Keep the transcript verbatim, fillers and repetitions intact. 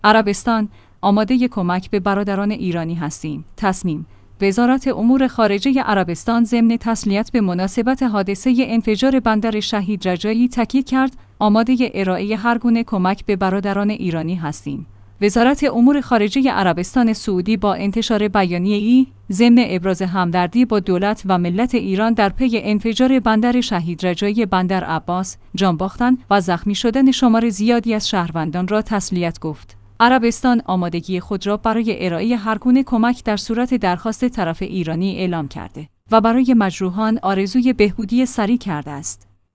عربستان: آماده کمک به برادران ایرانی هستیم. تصمیم: وزارت امور خارجه عربستان ضمن تسلیت به مناسبت حادثه انفجار بندر شهید رجایی تاکید کرد آماده ارائه هر گونه کمک به برادران ایرانی هستیم. وزارت امور خارجه عربستان سعودی با انتشار بیانیه‌ای ضمن ابراز همدردی با دولت و ملت ایران در پی انفجار بندر شهید رجایی بندر عباس، جان باختن و زخمی شدن شمار زیادی از شهروندان را تسلیت گفت. عربستان آمادگی خود را برای ارائه هر گونه کمک در صورت درخواست طرف ایرانی اعلام کرده و برای مجروحان آرزوی بهبودی سریع کرده است.